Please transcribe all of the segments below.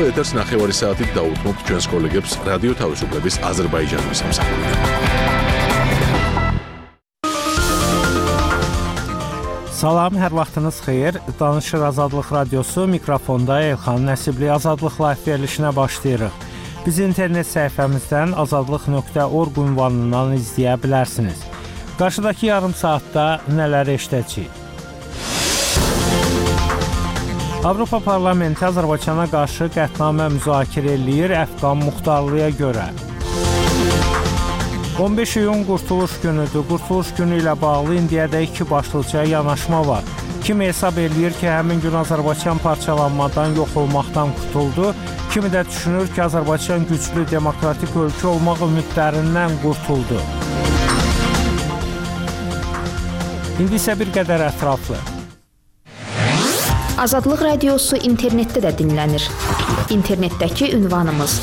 ახლა ეთერს 9 საათით დაუთმობთ ჩვენს კოლეგებს რადიო თავისუფლების აზერბაიჯანის სამსახურიდან. Salam, hər vaxtınız xeyir. Danışır Azadlıq Radiosu, mikrofonda Elxan Nəsibli Azadlıq Live verilişinə başlayırıq. Biz internet səhifəmizdən azadlıq.org ünvanından izləyə bilərsiniz. Qarşıdakı yarım saatda nələr eşidəcəyik? Avropa Parlamenti Azərbaycana qarşı qətnamə müzakirə eləyir Əfqan muxtarlığa görə. 15 iyun Qurtuluş günüdür. Qurtuluş günü ilə bağlı indiyədə iki başlıca yanaşma var. Kimi hesab eləyir ki, həmin gün Azərbaycan parçalanmadan, yox olmaqdan qurtuldu. Kimi də düşünür ki, Azərbaycan güclü, demokratik ölkə olmaq ümidlərindən qurtuldu. İndi isə bir qədər ətraflı. Azadlıq Radiosu internetdə də dinlənir. İnternetdəki ünvanımız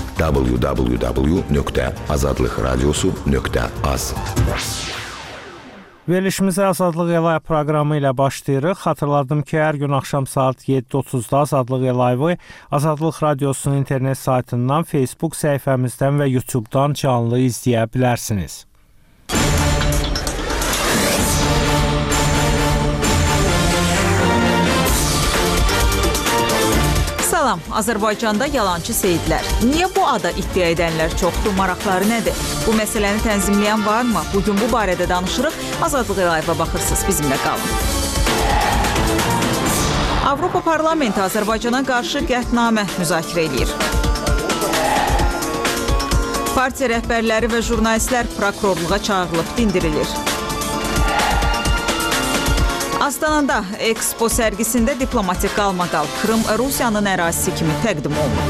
www.azadlıqradiosu.az. Verilişimizə Azadlıq Live proqramı ilə başlayırıq. Xatırladım ki, hər gün axşam saat 7:30-da Azadlıq Live-ı Azadlıq Radiosunun internet saytından, Facebook səhifəmizdən və YouTube-dan canlı izləyə bilərsiniz. Salam, Azərbaycanda yalançı seyidlər. Niyə bu ada iddia edənlər çoxdur, maraqları nədir? Bu məsələni tənzimləyən varmı? Bugün bu barədə danışırıq. Azadlıq Live-a baxırsınız, bizimlə qalın. Avropa Parlamenti Azərbaycana qarşı qətnamə müzakirə edir. Partiya rəhbərləri və jurnalistlər prokurorluğa çağırılıb dindirilir. Astanada Expo sərgisində diplomatik qalmaqal Krım Rusiyanın ərazisi kimi təqdim olunur.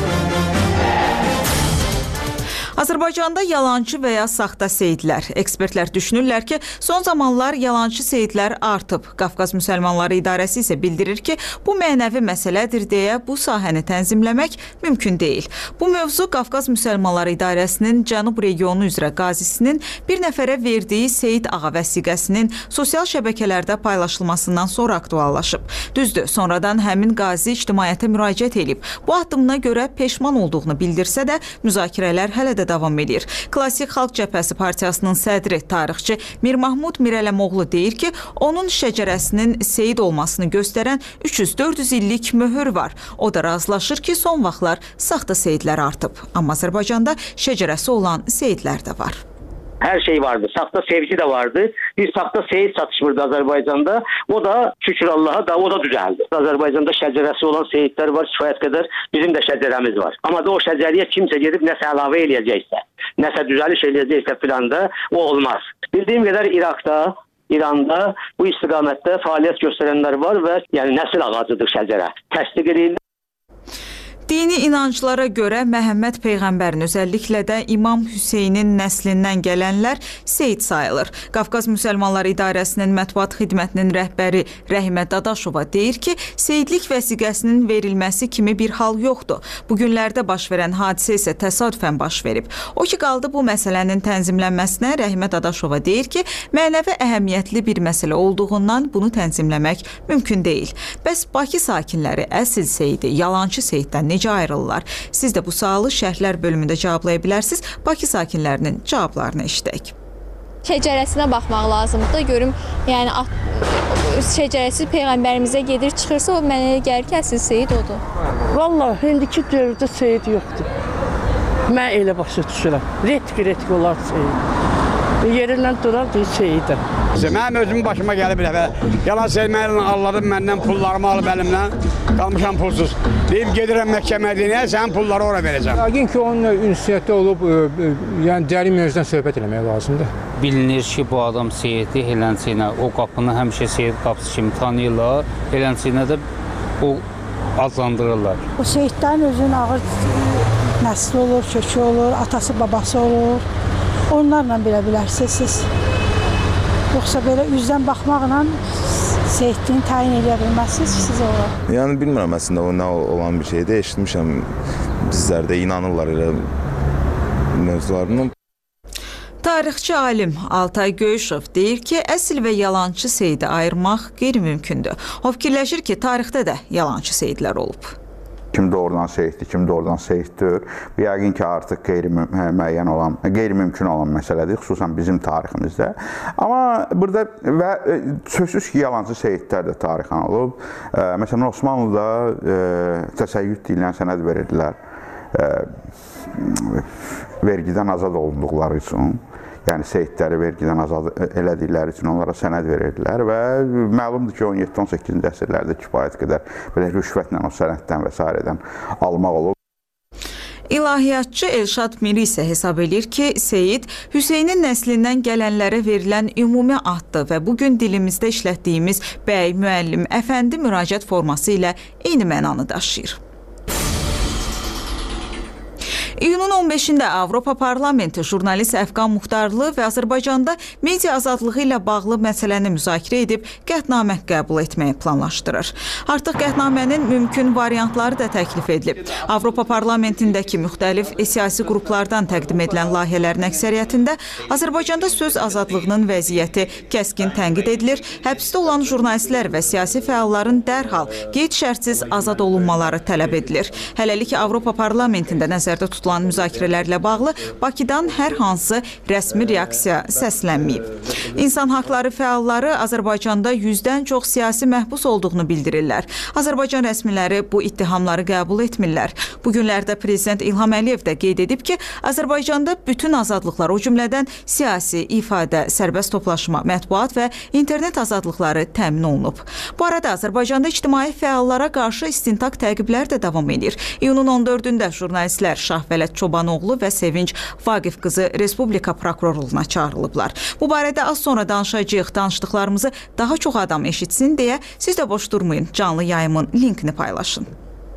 Azərbaycanda yalançı və ya saxta seyidlər. Ekspertlər düşünürlər ki, son zamanlar yalançı seyidlər artıb. Qafqaz Müsəlmanları İdarəsi isə bildirir ki, bu mənəvi məsələdir deyə bu sahəni tənzimləmək mümkün deyil. Bu mövzu Qafqaz Müsəlmanları İdarəsinin Cənub regionu üzrə qazisinin bir nəfərə verdiyi Seyid Ağa vəsiqəsinin sosial şəbəkələrdə paylaşılmasından sonra aktuallaşıb. Düzdür, sonradan həmin qazi ictimaiyyətə müraciət edib. Bu addımına görə peşman olduğunu bildirsə də, müzakirələr hələ də davam edir. Klasik Xalq Cəbhəsi Partiyasının sədri, tarixçi Mir Mahmud Mirələmoğlu deyir ki, onun şəcərəsinin seyid olmasını göstərən 300-400 illik möhür var. O da razılaşır ki, son vaxtlar saxta seyidlər artıb. Amma Azərbaycanda şəcərəsi olan seyidlər də var. Her şey vardı. Saxta sevgi de vardı. Bir saxta seyit satışmırdı Azerbaycan'da. O da şükür Allah'a da o da düzeldi. Azerbaycan'da şəcerəsi olan seyitler var. Kifayət qədər bizim de şəcerəmiz var. Ama da o şəcerəyə kimse gelip nəsə əlavə eləyəcəksə, nəsə düzəliş eləyəcəksə filan da o olmaz. Bildiyim qədər İraqda, İranda bu istiqamətdə fəaliyyət göstərənlər var və yəni nəsil ağacıdır şəcərə. Təsdiq edildi. Dini inanclara görə Məhəmməd Peyğəmbərin, özəlliklə də İmam Hüseynin nəslindən gələnlər seyid sayılır. Qafqaz Müsəlmanları İdarəsinin mətbuat xidmətinin rəhbəri Rəhimə Dadaşova deyir ki, seyidlik vəsiqəsinin verilməsi kimi bir hal yoxdur. Bu günlərdə baş verən hadisə isə təsadüfən baş verib. O ki, qaldı bu məsələnin tənzimlənməsinə, Rəhimə Dadaşova deyir ki, mənəvi əhəmiyyətli bir məsələ olduğundan bunu tənzimləmək mümkün deyil. Bəs Bakı sakinləri əsl seyidi, yalançı seyiddən necə ayrılırlar? Siz də bu sualı şərhlər bölümündə cevablaya bilərsiniz. Bakı sakinlərinin cavablarını eşidək. Şəcərəsinə baxmaq lazımdır. Görüm, yəni şəcərəsi Peyğəmbərimizə gedir, çıxırsa o mənə gəlir ki, əsl seyid odur. Vallahi, indiki dövrdə seyid yoxdur. Mən elə başa düşürəm. Retki olar seyid. Yerindən durar deyir seyidə. Mənim özümün başıma gəlib bir dəfə. Yalan sevməklə alladım məndən pullarımı alıb əlimdən. Qalmışam pulsuz. Deyib gedirəm məhkəməyə, sənin pulları ora verəcəm. Yəqin ki, onun ünsiyyətdə olub, yəni dərin mövzudan söhbət eləmək lazımdır. Bilinir ki, bu adam seyidi, Helənçinə o qapını həmişə seyid qapısı kimi tanıyırlar. Helənçinə də o adlandırırlar. O seyidlərin özünün ağır nəsli olur, kökü olur, atası, babası olur. Onlarla bilə bilərsiniz siz. Yoxsa belə üzdən baxmaqla seyidliğini təyin edə bilməzsiniz ki, siz olar. Yəni bilmirəm əslində o nə olan bir şeydir. Eşitmişəm, bizlər də inanırlar elə mövzularına. Tarixçi alim Altay Göyüşov deyir ki, əsl və yalançı seyidi ayırmaq qeyri-mümkündür. O fikirləşir ki, tarixdə də yalançı seyidlər olub. Kim doğrudan seyiddir, kim doğrudan seyiddir. Bu yəqin ki, artıq qeyri-mümkün olan məsələdir, xüsusən bizim tariximizdə. Amma burada və sözsüz ki, yalancı seyidlər də tarixən olub. Məsələn, Osmanlıda təsəyyüd deyilən sənəd verirdilər. Vergidən azad olunduqları üçün. Yəni, seyidləri vergidən azad elədikləri üçün onlara sənəd verirdilər və məlumdur ki, 17-18-ci əsrlərdə kifayət qədər belə rüşvətlə o sənəddən və s. almaq olur. İlahiyyatçı Elşad Miri isə hesab edir ki, Seyid Hüseynin nəslindən gələnlərə verilən ümumi addır və bugün dilimizdə işlətdiyimiz bəy, müəllim, əfəndi müraciət forması ilə eyni mənanı daşıyır. İyunun 15-də Avropa Parlamenti jurnalist Əfqan Muxtarlı və Azərbaycanda media azadlığı ilə bağlı məsələni müzakirə edib qətnamə qəbul etməyi planlaşdırır. Artıq qətnamənin mümkün variantları da təklif edilib. Avropa Parlamentindəki müxtəlif siyasi qruplardan təqdim edilən layihələrin əksəriyyətində Azərbaycanda söz azadlığının vəziyyəti kəskin tənqid edilir, həbsdə olan jurnalistlər və siyasi fəalların dərhal qeyd-şərtsiz azad olunmaları tələb edilir. Hələlik Avropa Parlamentində nəzərdə tutulan müzakirələrlə bağlı Bakıdan hər hansı rəsmi reaksiya səslənməyib. İnsan haqları fəalları Azərbaycanda 100-dən çox siyasi məhbus olduğunu bildirirlər. Azərbaycan rəsmiləri bu ittihamları qəbul etmirlər. Bu günlərdə Prezident İlham Əliyev də qeyd edib ki, Azərbaycanda bütün azadlıqlar, o cümlədən siyasi, ifadə, sərbəst toplaşma, mətbuat və internet azadlıqları təmin olunub. Bu arada Azərbaycanda ictimai fəallara qarşı istintaq təqiblər də davam edir. İyunun 14-də jurnalistlər Şahvələt Çobanoğlu və Sevinç Vaqif qızı Respublika prokurorluğuna çağırılıblar. Bu barədə az sonra danışacağıq. Danışdıqlarımızı daha çox adam eşitsin deyə siz də boş durmayın. Canlı yayımın linkini paylaşın.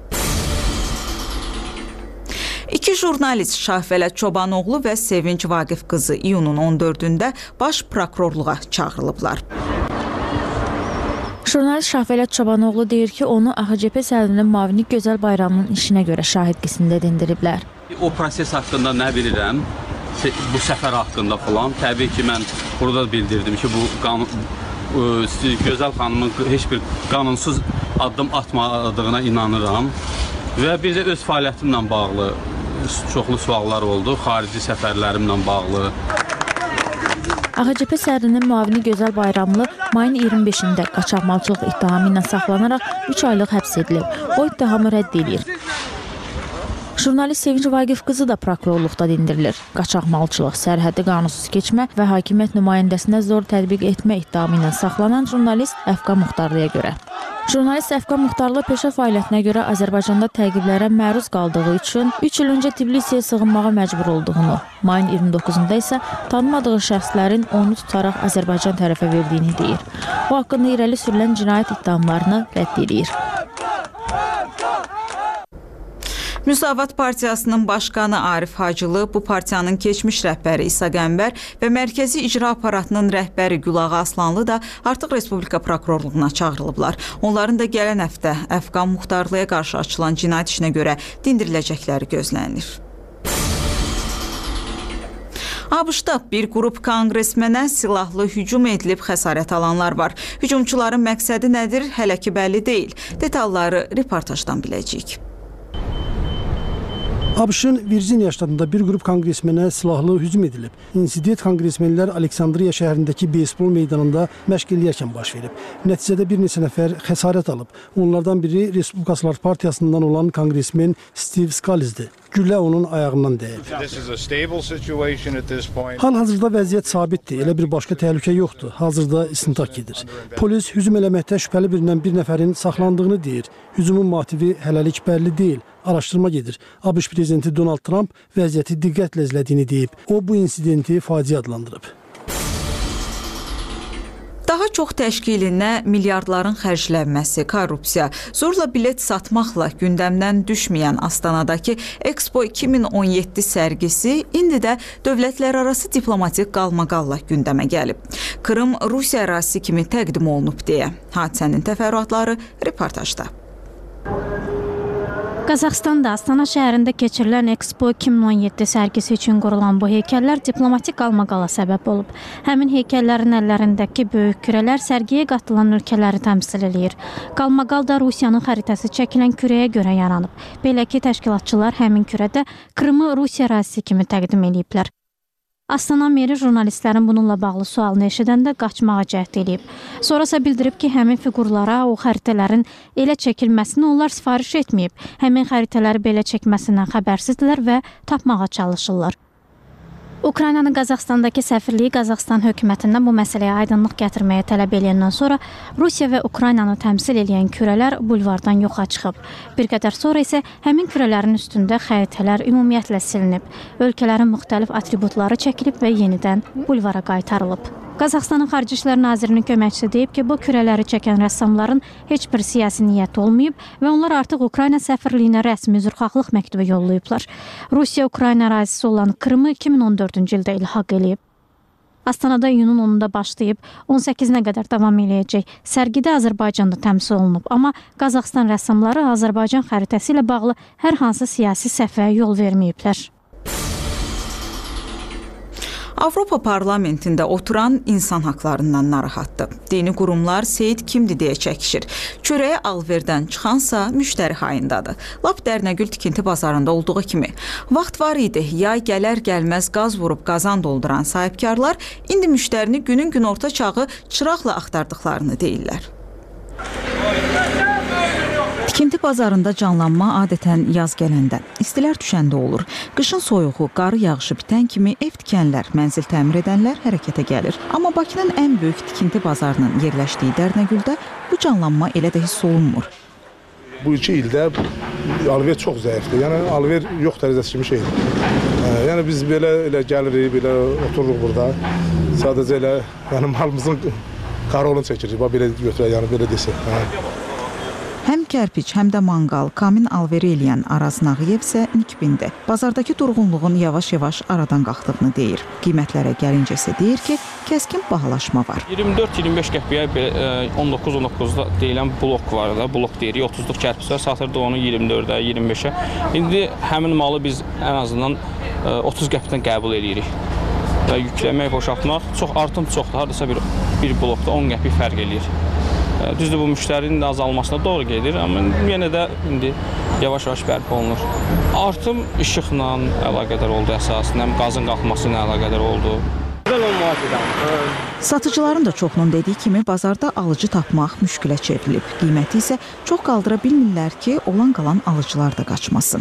İki jurnalist Şahvələt Çobanoğlu və Sevinç Vaqif qızı iyunun 14-də baş prokurorluğa çağırılıblar. Jurnalist Şahvələt Çobanoğlu deyir ki, onu AXCP sədrinin müavini Gözəl Bayramının işinə görə şahid qismində dindiriblər. O proses haqqında nə bilirəm, bu səfər haqqında falan. Təbii ki, mən burada bildirdim ki, Gözəl xanımın heç bir qanunsuz addım atmadığına inanıram. Və bir də öz fəaliyyətimlə bağlı çoxlu suallar oldu, xarici səfərlərimlə bağlı. AXCP sədrinin müavini Gözəl Bayramlı mayın 25-də qaçaqmalçılıq ittihamı ilə saxlanaraq 3 aylıq həbs edilib. O ittihamı rədd edir. Jurnalist Sevinç Vaqif qızı da prokurorluqda dindirilir. Qaçaqmalçılıq, sərhəddi qanunsuz keçmə və hakimiyyət nümayəndəsinə zor tətbiq etmə ittihamı ilə saxlanan jurnalist Əfqan Muxtarlıya görə. Jurnalist Əfqan Muxtarlı peşə fəaliyyətinə görə Azərbaycanda təqiblərə məruz qaldığı üçün 3 il öncə Tbilisiyə sığınmağa məcbur olduğunu, mayın 29-da isə tanımadığı şəxslərin onu tutaraq Azərbaycan tərəfə verdiyini deyir. O haqqında irəli sürülən cinayət ittihamlarını rədd edir. Müsavat Partiyasının başqanı Arif Hacılı, bu partiyanın keçmiş rəhbəri İsa Qəmbər və Mərkəzi İcra Aparatının rəhbəri Gülağa Aslanlı da artıq Respublika prokurorluğuna çağırılıblar. Onların da gələn həftə Əfqan Muxtarlıya qarşı açılan cinayət işinə görə dindiriləcəkləri gözlənilir. ABŞ-da bir qrup konqresmenə silahlı hücum edilib xəsarət alanlar var. Hücumçuların məqsədi nədir? Hələ ki bəlli deyil. Detalları reportajdan biləcəyik. ABŞ-ın Virginia ştatında bir qrup konqresmenə silahlı hücum edilib. İnsident konqresmenlər Aleksandriya şəhərindəki beysbol meydanında məşq eləyərkən baş verib. Nəticədə bir neçə nəfər xəsarət alıb. Onlardan biri Respublikaçılar Partiyasından olan konqresmen Steve Scalise-dir. Güllə onun ayağından dəyib. Hal-hazırda vəziyyət sabitdir. Elə bir başqa təhlükə yoxdur. Hazırda istintaq gedir. Polis hücum eləməkdə şübhəli birindən bir nəfərin saxlandığını deyir. Hücumun motivi hələlik bəlli deyil. Araşdırma gedir. ABŞ prezidenti Donald Trump vəziyyəti diqqətlə izlədiyini deyib. O, bu insidenti faciə adlandırıb. Daha çox təşkilinə milyardların xərclənməsi, korrupsiya, zorla bilet satmaqla gündəmdən düşməyən Astanadakı Expo 2017 sərgisi indi də dövlətlərarası diplomatik qalmaqalla gündəmə gəlib. Krım Rusiya ərazisi kimi təqdim olunub deyə. Hadisənin təfərrüatları reportajda. Qazaxstanda Astana şəhərində keçirilən Expo 2017 sərgisi üçün qurulan bu heykəllər diplomatik qalmaqala səbəb olub. Həmin heykəllərin əllərindəki böyük kürələr sərgiyə qatılan ölkələri təmsil eləyir. Qalmaqal da Rusiyanın xəritəsi çəkilən kürəyə görə yaranıb. Belə ki, təşkilatçılar həmin kürədə Krımı Rusiya ərazisi kimi təqdim ediblər. Astana meri jurnalistlərin bununla bağlı sualını eşidəndə qaçmağa cəhd edib. Sonrasa bildirib ki, həmin fiqurlara o xəritələrin elə çəkilməsini onlar sifariş etməyib. Həmin xəritələri belə çəkməsindən xəbərsizdilər və tapmağa çalışırlar. Ukraynanın Qazaxstandakı səfirliyi Qazaxstan hökumətindən bu məsələyə aydınlıq gətirməyə tələb edəndən sonra Rusiya və Ukraynanı təmsil edən kürələr bulvardan yoxa çıxıb. Bir qədər sonra isə həmin kürələrin üstündə xəritələr ümumiyyətlə silinib. Ölkələrin müxtəlif atributları çəkilib və yenidən bulvara qaytarılıb. Qazaxstanın Xarici İşlər Nazirinin köməkçisi deyib ki, bu kürələri çəkən rəssamların heç bir siyasi niyyəti olmayıb və onlar artıq Ukrayna səfirliyinə rəsmi üzrxahlıq məktubu yollayıblar. Rusiya Ukrayna ərazisi olan Krımı 2014-cü ildə ilhaq eləyib. Astanada iyunun 10-da başlayıb 18-nə qədər davam eləyəcək. Sərgidə Azərbaycanda təmsil olunub, amma Qazaxstan rəssamları Azərbaycan xəritəsi ilə bağlı hər hansı siyasi səhvə yol verməyiblər. Avropa parlamentində oturan insan haqlarından narahatdır. Dini qurumlar Seyid kimdir deyə çəkişir. Çörəyə alverdən çıxansa müştəri hayındadır. Lap Dərnəgül tikinti bazarında olduğu kimi. Vaxt var idi, yay gələr gəlməz qaz vurub qazan dolduran sahibkarlar indi müştərini günün günorta çağı çıraqla axtardıqlarını deyirlər. Tikinti bazarında canlanma adətən yaz gələndə, istilər düşəndə olur. Qışın soyuğu, qarı yağışı bitən kimi ev tikənlər, mənzil təmir edənlər hərəkətə gəlir. Amma Bakının ən böyük tikinti bazarının yerləşdiyi Dərnəgüldə bu canlanma elə də hiss olunmur. Bu 2 ildə alver çox zəifdir. Yəni alver yox dərəcəsi kimi şeydir. Yəni biz belə gəlirik, belə otururuq burada. Sadəcə elə malımızın qarolunu çəkirik. Belə götürək, yəni belə desək. Həm kərpiç, həm də manqal, kamin alveri eləyən Araz Nağıyev isə nikbində. Bazardakı durğunluğun yavaş-yavaş aradan qalxdığını deyir. Qiymətlərə gəlincə isə deyir ki, kəskin bahalaşma var. 24-25 qəpiyə 19-19-da deyilən blok var da, blok deyirik, 30-luq kərpiç var, satırdı onu 24-ə, 25-ə. İndi həmin malı biz ən azından 30 qəpdən qəbul edirik. Və yükləmək, boşaltmaq artım çoxdur, hardasa bir blokda 10 qəpi fərq eləyir. Düzdür, bu müştərinin azalmasına doğru gedir, amma yenə də indi yavaş-yavaş bərpa olunur. Artım işıqla əlaqədar oldu əsasən, həm qazın qalxması ilə əlaqədar oldu. Satıcıların da çoxunun dediyi kimi bazarda alıcı tapmaq müşkülə çevrilib. Qiyməti isə çox qaldıra bilmirlər ki, olan qalan alıcılar da qaçmasın.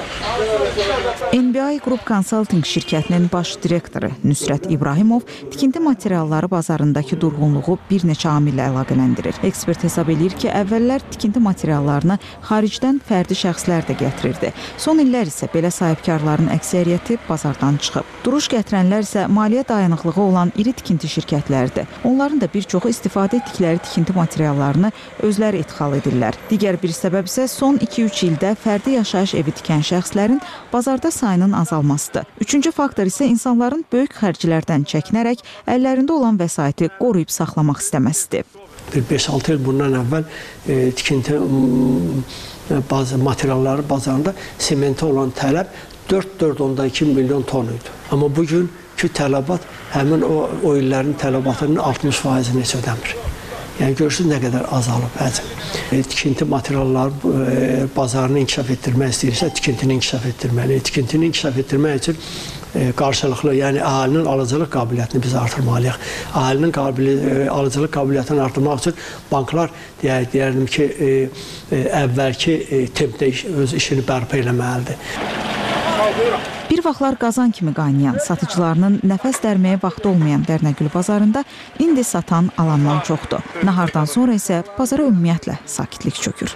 NBI Group Consulting şirkətinin baş direktoru Nüsrət İbrahimov tikinti materialları bazarındakı durğunluğu bir neçə amillə əlaqələndirir. Ekspert hesab edir ki, əvvəllər tikinti materiallarını xaricdən fərdi şəxslər də gətirirdi. Son illər isə belə sahibkarların əksəriyyəti bazardan çıxıb. Duruş gətirənlər isə maliyyə dayanıqlığı olan iri tikinti şirkətlərdir. Onların da bir çoxu istifadə etdikləri tikinti materiallarını özləri idxal edirlər. Digər bir səbəb isə son 2-3 ildə fərdi yaşayış evi tikən şəxslərin bazarda sayının azalmasıdır. Üçüncü faktor isə insanların böyük xərclərdən çəkinərək əllərində olan vəsaiti qoruyub saxlamaq istəməsidir. 5-6 il bundan əvvəl tikinti materialları bazarında sementə olan tələb 4,2 milyon ton idi. Amma bugün ki tələbat həmin o illərin tələbatının 60%-ni heç ödəmir. Yəni görürsünüz nə qədər azalıb həcm. Tikinti materialları bazarını inkişaf etdirmək istəyirsə, tikintini inkişaf etdirməli. Tikintini inkişaf etdirmək üçün qarşılıqlı, yəni əhalinin alıcılıq qabiliyyətini biz artırmalıyıq. Əhalinin alıcılıq qabiliyyətini artırmaq üçün banklar deyərdim ki, əvvəlki tempdə öz işini bərpa eləməlidir. Bir vaxtlar qazan kimi qaynayan, satıcılarının nəfəs dərməyə vaxtı olmayan Dərnəgül bazarında indi satan alandan çoxdur. Nahardan sonra isə bazara ümumiyyətlə sakitlik çökür.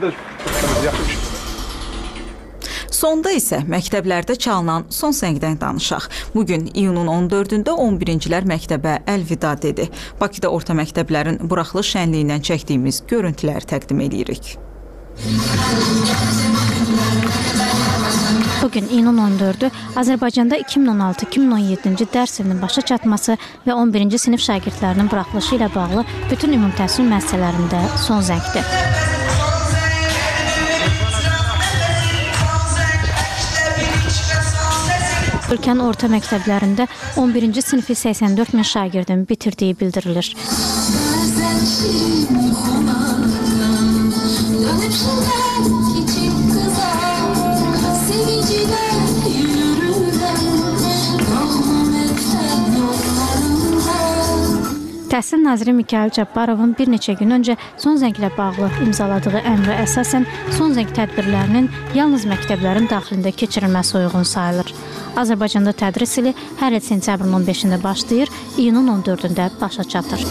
Sonda isə məktəblərdə çalınan son səngdən danışaq. Bugün iyunun 14-də 11-cilər məktəbə əlvida dedi. Bakıda orta məktəblərin buraxılış şənliyindən çəkdiyimiz görüntüləri təqdim edirik. Bugün iyunun 14-ü Azərbaycanda 2016-2017-ci dərs ilinin başa çatması və 11-ci sinif şagirdlərinin buraxılışı ilə bağlı bütün ümumi təhsil müəssisələrində son zəngdir. Ölkənin orta məktəblərində 11-ci sinifi 84 min şagirdin bitirdiyi bildirilir. Təhsil naziri Mikayıl Cabbarovun bir neçə gün öncə son zənglə bağlı imzaladığı əmrə əsasən son zəng tədbirlərinin yalnız məktəblərin daxilində keçirilməsi uyğun sayılır. Azərbaycanda tədris ili hər il sentyabrın 15-də başlayır, iyunun 14-də başa çatır.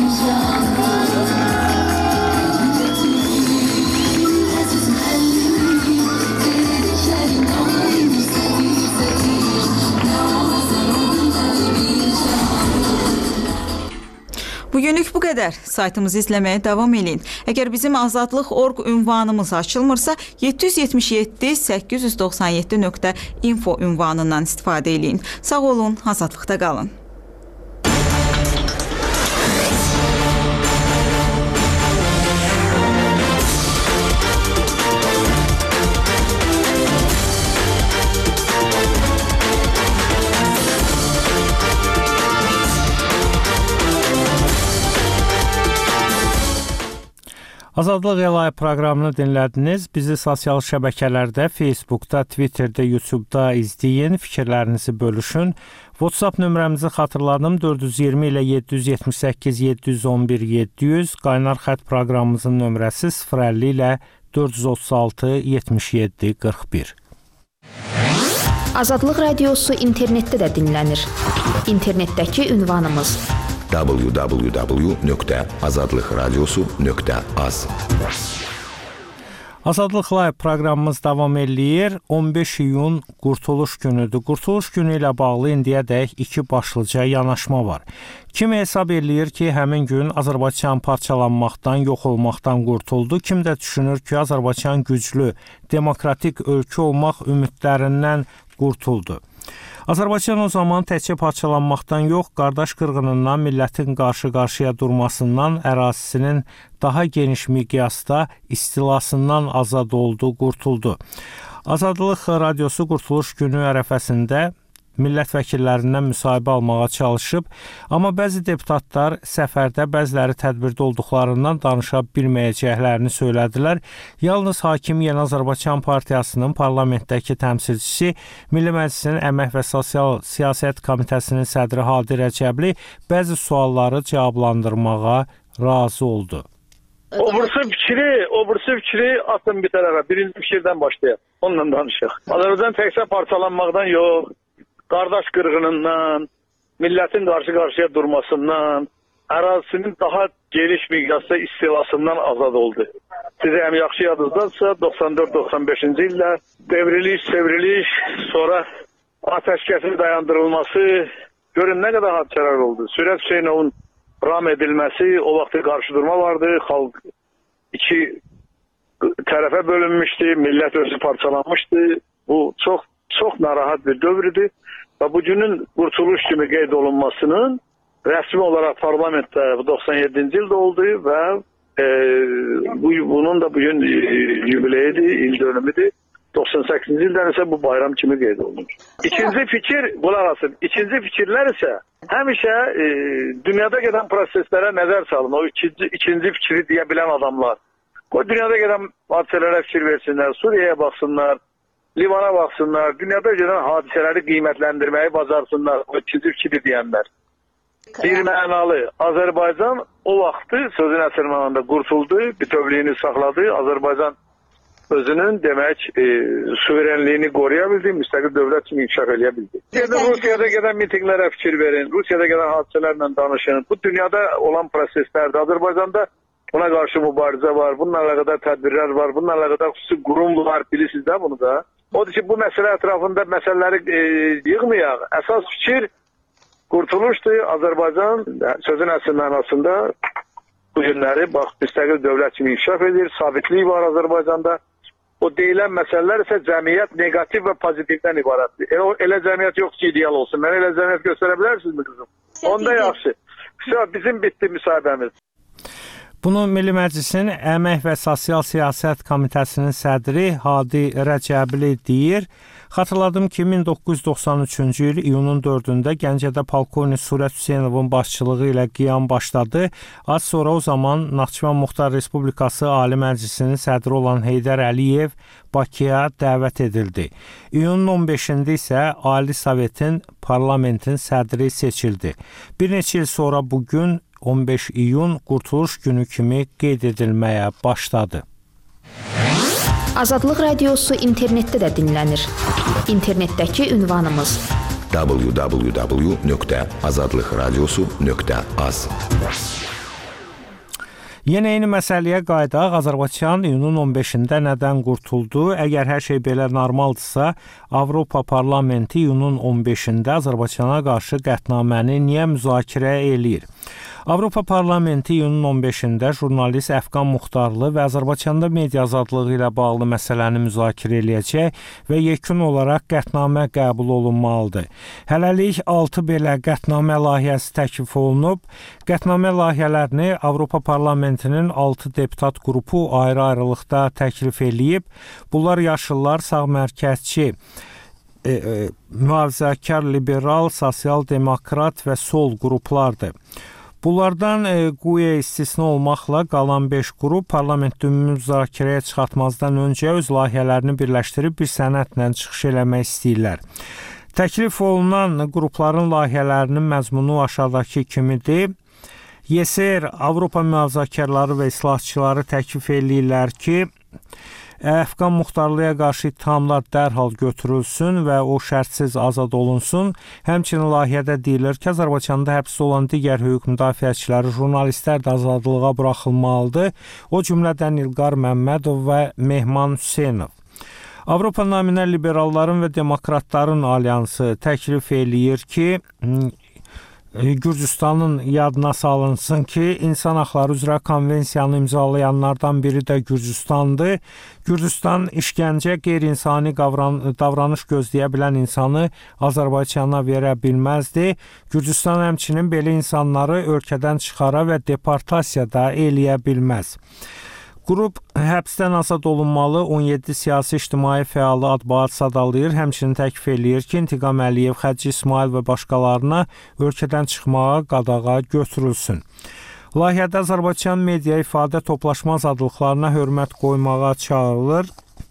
Bugünlük bu qədər. Saytımızı izləməyə davam edin. Əgər bizim azadlıq.org ünvanımız açılmırsa, 777-897.info ünvanından istifadə edin. Sağ olun, azadlıqda qalın. Azadlıq Elay proqramını dinlədiniz. Bizi sosial şəbəkələrdə, Facebookda, Twitterdə, YouTube'da izləyin, fikirlərinizi bölüşün. WhatsApp nömrəmizi xatırladım, 420 ilə 778 711 700. Qaynar xətt proqramımızın nömrəsi 050 ilə 436 77 41. Azadlıq Radiosu internetdə də dinlənir. İnternetdəki ünvanımız www.azadlıqradiosu.az. Azadlıq Live proqramımız davam eləyir. 15 iyun Qurtuluş günüdür. Qurtuluş günü ilə bağlı indiyədək iki başlıca yanaşma var. Kim hesab eləyir ki, həmin gün Azərbaycan parçalanmaqdan, yox olmaqdan qurtuldu. Kim də düşünür ki, Azərbaycan güclü, demokratik ölkə olmaq ümidlərindən qurtuldu. Azərbaycan o zaman təkcə parçalanmaqdan yox, qardaş qırğınından, millətin qarşı-qarşıya durmasından, ərazisinin daha geniş miqyasda istilasından azad oldu, qurtuldu. Azadlıq Radiosu Qurtuluş günü ərəfəsində millət vəkillərindən müsahibə almağa çalışıb, amma bəzi deputatlar səfərdə, bəziləri tədbirdə olduqlarından danışa bilməyəcəklərini söylədilər. Yalnız Hakim Yeni Azərbaycan Partiyasının parlamentdəki təmsilçisi, Milli Məclisin Əmək və Sosial Siyasət Komitəsinin sədri Hadi Rəcəbli bəzi sualları cavablandırmağa razı oldu. Obursu fikri atın bir tərəfə. Birinci fikirdən başlayaq. Onunla danışaq. Azərbaycan təkcə parçalanmaqdan yox, qardaş qırğınından, millətin qarşı-qarşıya durmasından, ərazisinin daha geniş miqyasda istilasından azad oldu. Sizə həm yaxşı yadınızdadsa, 94-95-ci ildə devriliş, sonra atəşkəsin dayandırılması, görün nə qədər hadisələr oldu. Sürət Hüseynovun ram edilməsi, o vaxtı qarşıdurma vardı, xalq iki tərəfə bölünmüşdü, millət özü parçalanmışdı. Bu çox narahat bir dövrdür. Və bugünün Qurtuluş kimi qeyd olunmasının rəsmi olaraq parlamentdə 97-ci ildə oldu və bunun da bugün yubileyidir, il dönümüdür. 98-ci ildən isə bu bayram kimi qeyd olunur. İkinci fikirlər isə həmişə dünyada gedən proseslərə nəzər salın. O ikinci fikri deyə bilən adamlar. O dünyada gedən hadisələrə fikir versinlər, Suriyaya baxsınlar, Livana baxsınlar, dünyada gedən hadisələri qiymətləndirməyi bacarsınlar, o ikinci fikri deyənlər. Bir mənalı, Azərbaycan o vaxtı sözün əsərmanında qurtuldu, bütövlüyünü saxladı, Azərbaycan özünün demək suverenliyini qoruya bildi, müstəqil dövlət kimi inkişaf eləyə bildi. Rusiyada gedən mitinglərə fikir verin, Rusiyada gedən hadisələrlə danışın. Bu dünyada olan proseslərdir. Azərbaycanda buna qarşı mübarizə var, bununla əlaqədar tədbirlər var, bununla əlaqədar xüsusi qurum var, bilirsiniz də bunu da. Odur ki, bu məsələ ətrafında məsələləri yığmayaq. Əsas fikir qurtuluşdur. Azərbaycan sözün əsl mənasında bu günləri müstəqil dövlət kimi inkişaf edir, sabitlik var Azərbaycanda. O deyilən məsələlər isə cəmiyyət negativ və pozitivdən ibarətdir. Elə cəmiyyət yox ki, ideal olsun. Mənə elə cəmiyyət göstərə bilərsinizmi qızım? Onda yaxşı. Bizim bitdi müsahibəmiz. Bunu Milli Məclisin Əmək və Sosial Siyasət Komitəsinin sədri Hadi Rəcəbli deyir. Xatırladım ki, 1993-cü il iyunun 4-də Gəncədə polkovnik Surət Hüseynovun başçılığı ilə qiyam başladı. Az sonra o zaman Naxçıvan Muxtar Respublikası Ali Məclisinin sədri olan Heydər Əliyev Bakıya dəvət edildi. İyunun 15-də isə Ali Sovetin parlamentin sədri seçildi. Bir neçə il sonra bugün 15 iyun Qurtuluş günü kimi qeyd edilməyə başladı. Azadlıq Radiosu internetdə də dinlənir. İnternetdəki ünvanımız www.azadlıqradiosu.az. Yenə eyni məsələyə qayıdaq. Azərbaycan iyunun 15-də nədən qurtuldu? Əgər hər şey belə normaldırsa, Avropa Parlamenti iyunun 15-də Azərbaycana qarşı qətnaməni niyə müzakirə eləyir? Avropa Parlamenti iyunun 15-də jurnalist Əfqan Muxtarlı və Azərbaycanda media azadlığı ilə bağlı məsələni müzakirə eləyəcək və yekun olaraq qətnamə qəbul olunmalıdır. Hələlik 6 belə qətnamə layihəsi təklif olunub. Qətnamə layihələrini Avropa Parlamentinin 6 deputat qrupu ayrı-ayrılıqda təklif eləyib. Bunlar yaşıllar, sağ mərkəzçi, mühafizəkar, liberal, sosial-demokrat və sol qruplardır. Bunlardan QUE istisna olmaqla qalan 5 qrup parlament ümumi müzakirəyə çıxartmazdan öncə öz layihələrini birləşdirib bir sənədlə çıxış eləmək istəyirlər. Təklif olunan qrupların layihələrinin məzmunu aşağıdakı kimidir. YSR Avropa mühafizəkarları və islahatçıları təklif eləyirlər ki, Əfqan Muxtarlıya qarşı ittihamlar dərhal götürülsün və o şərtsiz azad olunsun. Həmçinin layihədə deyilir ki, Azərbaycanda həbsdə olan digər hüquq müdafiəçiləri, jurnalistlər də azadlığa buraxılmalıdır. O cümlədən İlqar Məmmədov və Mehman Hüseynov. Avropa naminə liberalların və demokratların alyansı təklif eləyir ki, Gürcüstanın yadına salınsın ki, insan haqları üzrə konvensiyanı imzalayanlardan biri də Gürcüstandır. Gürcüstan işgəncə, qeyri-insani davranış gözləyə bilən insanı Azərbaycana verə bilməzdi. Gürcüstan həmçinin belə insanları ölkədən çıxara və deportasiya da eləyə bilməz. Qrup həbsdən azad olunmalı 17 siyasi ictimai fəalı ad-baad sadalayır. Həmçinin təklif eləyir ki, İntiqam Əliyev, Xəci İsmail və başqalarına ölkədən çıxmağa qadağa götürülsün. Layihədə Azərbaycan media ifadə toplaşma azadlıqlarına hörmət qoymağa çağırılır.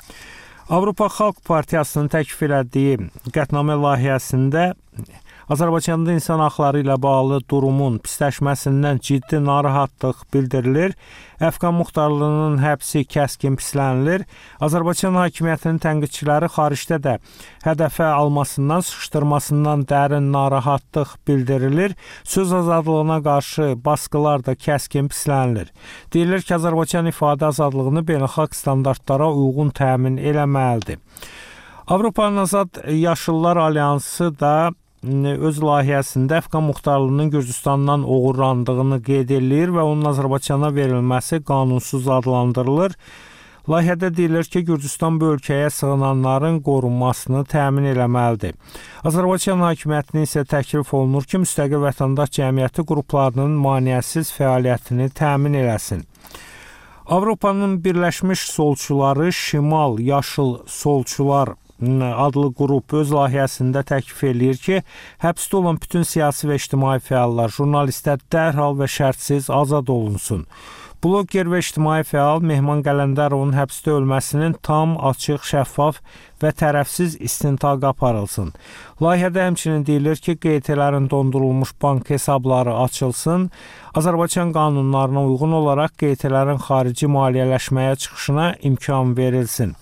Avropa Xalq Partiyasının təklif elədiyi qətnamə layihəsində Azərbaycanda insan haqları ilə bağlı durumun pisləşməsindən ciddi narahatlıq bildirilir. Əfqan Muxtarlının həbsi kəskin pislənilir. Azərbaycan hakimiyyətinin tənqidçiləri xaricdə də hədəfə almasından, sıxışdırmasından dərin narahatlıq bildirilir. Söz azadlığına qarşı baskılar da kəskin pislənilir. Deyilir ki, Azərbaycan ifadə azadlığını beynəlxalq standartlara uyğun təmin eləməlidir. Avropanın Azad Yaşıllar Alyansı da öz layihəsində Əfqan Muxtarlının Gürcüstandan oğurlandığını qeyd edilir və onun Azərbaycana verilməsi qanunsuz adlandırılır. Layihədə deyilir ki, Gürcüstan bu ölkəyə sığınanların qorunmasını təmin eləməlidir. Azərbaycan hakimiyyətinin isə təklif olunur ki, müstəqil vətəndaş cəmiyyəti qruplarının maneəsiz fəaliyyətini təmin eləsin. Avropanın Birləşmiş Solçuları Şimal Yaşıl Solçular adlı qrup öz layihəsində təklif eləyir ki, həbsdə olan bütün siyasi və ictimai fəallar, jurnalistlər dərhal və şərtsiz azad olunsun. Bloger və ictimai fəal Mehman Qələndərovun həbsdə ölməsinin tam, açıq, şəffaf və tərəfsiz istintaqa aparılsın. Layihədə həmçinin deyilir ki, QT-lərin dondurulmuş bank hesabları açılsın. Azərbaycan qanunlarına uyğun olaraq QT-lərin xarici maliyyələşməyə çıxışına imkan verilsin.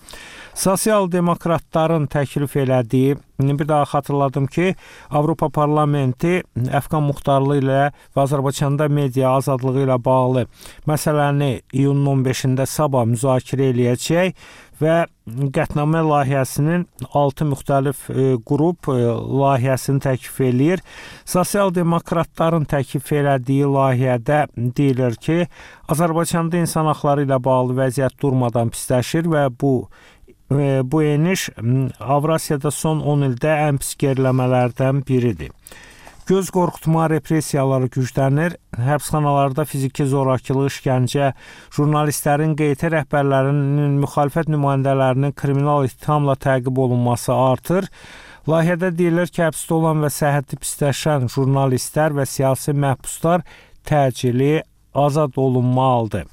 Sosial-demokratların təklif elədiyi, bir daha xatırladım ki, Avropa Parlamenti Əfqan Muxtarlı ilə və Azərbaycanda media azadlığı ilə bağlı məsələni iyunun 15-də sabah müzakirə eləyəcək və qətnamə layihəsinin 6 müxtəlif qrup layihəsini təklif eləyir. Sosial-demokratların təklif elədiyi layihədə deyilir ki, Azərbaycanda insan haqları ilə bağlı vəziyyət durmadan pisləşir və bu eniş Avrasiyada son 10 ildə ən pis geriləmələrdən biridir. Göz qorxutma repressiyaları güclənir, həbsxanalarda fiziki zorakılıq, işgəncə, jurnalistlərin, QT rəhbərlərinin, müxalifət nümayəndələrinin kriminal ittihamla təqib olunması artır. Layihədə deyilir ki, həbsdə olan və səhhəti pisləşən jurnalistlər və siyasi məhbuslar təcili azad olunmalıdır.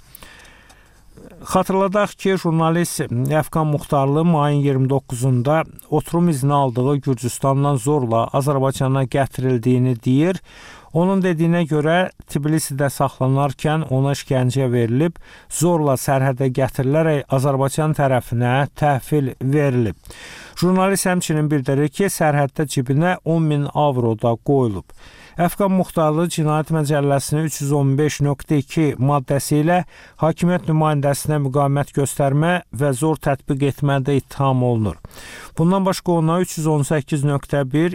Xatırladaq ki, jurnalist Əfqan Muxtarlı mayın 29-da oturum izni aldığı Gürcüstandan zorla Azərbaycana gətirildiyini deyir. Onun dediyinə görə Tbilisidə saxlanarkən ona işgəncə verilib, zorla sərhədə gətirilərək Azərbaycan tərəfinə təhvil verilib. Jurnalist həmçinin bildirir ki, sərhəddə cibinə 10.000 avro da qoyulub. Əfqan Muxtarlı Cinayət Məcəlləsinin 315.2 maddəsi ilə hakimiyyət nümayəndəsinə müqavimət göstərmə və zor tətbiq etmədə ittiham olunur. Bundan başqa ona 318.1,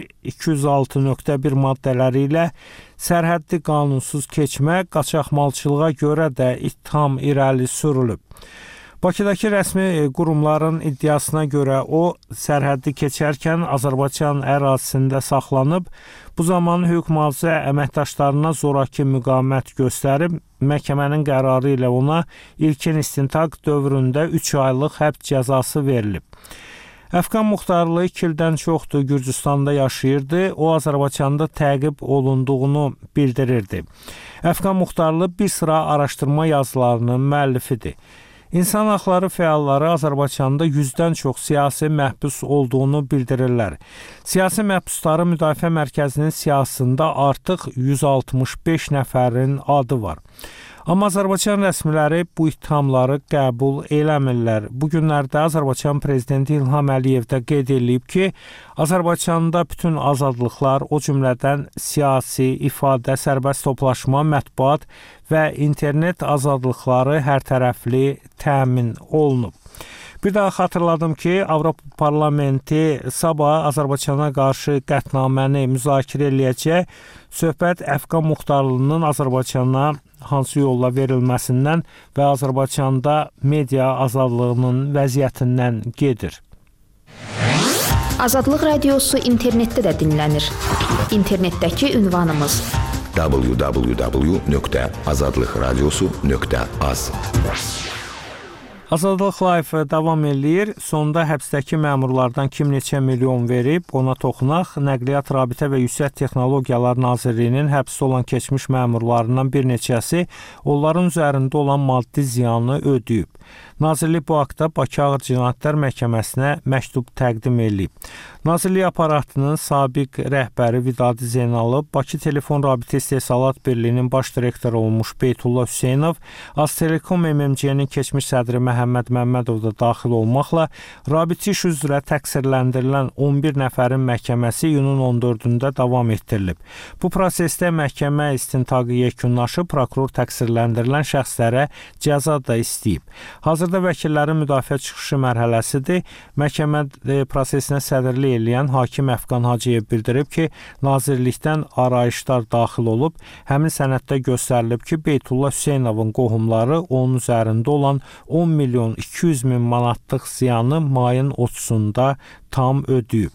206.1 maddələri ilə sərhəddi qanunsuz keçmə, qaçaqmalçılığa görə də ittiham irəli sürülüb. Bakıdakı rəsmi qurumların iddiasına görə o, sərhəddi keçərkən Azərbaycan ərazisində saxlanıb, bu zaman hüquq-mühafizə əməkdaşlarına zoraki müqavimət göstərib, məhkəmənin qərarı ilə ona ilkin istintaq dövründə 3 aylıq həbs cəzası verilib. Əfqan Muxtarlı 2 ildən çoxdur Gürcüstanda yaşayırdı, o Azərbaycanda təqib olunduğunu bildirirdi. Əfqan Muxtarlı bir sıra araşdırma yazılarının müəllifidir. İnsan haqları fəalları Azərbaycanda 100-dən çox siyasi məhbus olduğunu bildirirlər. Siyasi məhbusları Müdafiə Mərkəzinin siyasətində artıq 165 nəfərin adı var. Amma Azərbaycan rəsmiləri bu ittihamları qəbul eləmirlər. Bu günlərdə Azərbaycan Prezidenti İlham Əliyev də qeyd edib ki, Azərbaycanda bütün azadlıqlar, o cümlədən siyasi, ifadə, sərbəst toplaşma, mətbuat və internet azadlıqları hərtərəfli təmin olunub. Bir daha xatırladım ki, Avropa Parlamenti sabah Azərbaycana qarşı qətnaməni müzakirə eləyəcək. Söhbət Əfqan Muxtarlının Azərbaycana hansı yolla verilməsindən və Azərbaycanda media azadlığının vəziyyətindən gedir. Azadlıq Radiosu internetdə də dinlənir. İnternetdəki ünvanımız www.azadlıqradiosu.az. Azadlıq Live davam eləyir. Sonda həbsdəki məmurlardan kim neçə milyon verib, ona toxunaq. Nəqliyyat, Rabitə və Yüksək Texnologiyalar Nazirliyinin həbsdə olan keçmiş məmurlarından bir neçəsi onların üzərində olan maddi ziyanı ödəyib. Nazirlik bu haqda Bakı Ağır Cinayətlər Məhkəməsinə məktub təqdim edib. Nazirlik aparatının sabiq rəhbəri Vidadi Zeynalov, Bakı Telefon Rabitə İstehsalat Birliyinin baş direktoru olmuş Beytullah Hüseynov, Aztelekom MMC-nin keçmiş sədri Məhəmməd Məmmədov da daxil olmaqla rabitə iş üzrə təqsirləndirilən 11 nəfərin məhkəməsi iyunun 14-də davam etdirilib. Bu prosesdə məhkəmə istintaqı yekunlaşıb, prokuror təqsirləndirilən şəxslərə cəza da istəyib. Hazırda vəkillərin müdafiə çıxışı mərhələsidir. Məhkəmə prosesinə sədrlik eləyən hakim Əfqan Hacıyev bildirib ki, nazirlikdən arayışlar daxil olub. Həmin sənəddə göstərilib ki, Beytullah Hüseynovun qohumları onun üzərində olan 10 milyon 200 min manatlıq ziyanı mayın 30-da tam ödəyib.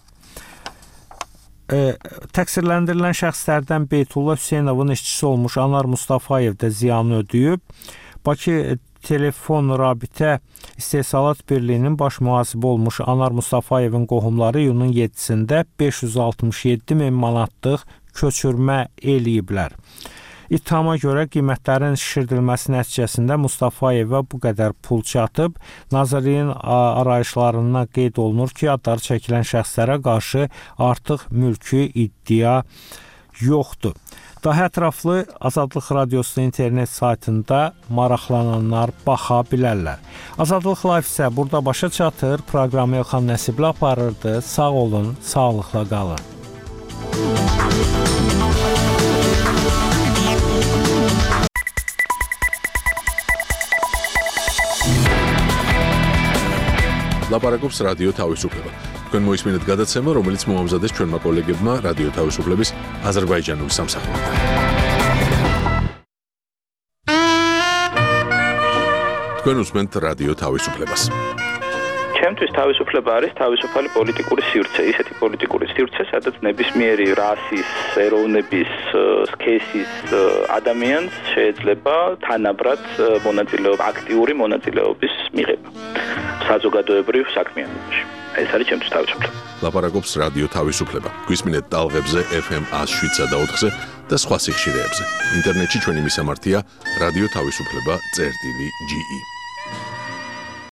Təqsirləndirilən şəxslərdən Beytullah Hüseynovun işçisi olmuş Anar Mustafayev də ziyanı ödəyib. Bakı Telefon Rabitə İstehsalat Birliyinin baş mühasibi olmuş Anar Mustafayevin qohumları iyunun 7-sində 567 min manatlıq köçürmə eləyiblər. İttihama görə qiymətlərin şişirdilməsi nəticəsində Mustafayevə bu qədər pul çatıb. Nazirliyin arayışlarına qeyd olunur ki, adları çəkilən şəxslərə qarşı artıq mülki iddia yoxdur. Daha ətraflı Azadlıq Radiosu internet saytında maraqlananlar baxa bilərlər. Azadlıq Live isə burada başa çatır. Proqramı Elxan Nəsibli aparırdı. Sağ olun, sağlıqla qalın. ლაპარაკობს რადიო თავისუფლება. თქვენ მოისმინეთ გადაცემა, რომელიც მოამზადეს ჩვენმა კოლეგებმა რადიო თავისუფლების აზერბაიჯანული სამსახურიდან. თქვენ უსმენთ რადიო თავისუფლებას. ჩემთვის თავისუფლება არის თავისუფალი პოლიტიკური სივრცე, ისეთი პოლიტიკური სივრცე, სადაც ნებისმიერი რასის, ეროვნების, სქესის ადამიანს შეიძლება თანაბრად აქტიური მონაწილეობის მიღება საზოგადოებრივ საქმიანობაში. ეს არის ჩემთვის თავისუფლება. ლაპარაკობს რადიო თავისუფლება. გვისმინეთ ტალღებზე FM 107 და 4-ზე და სხვა სიხშირეებზე. ინტერნეტში ჩვენი მისამართია რადიო თავისუფლება.ge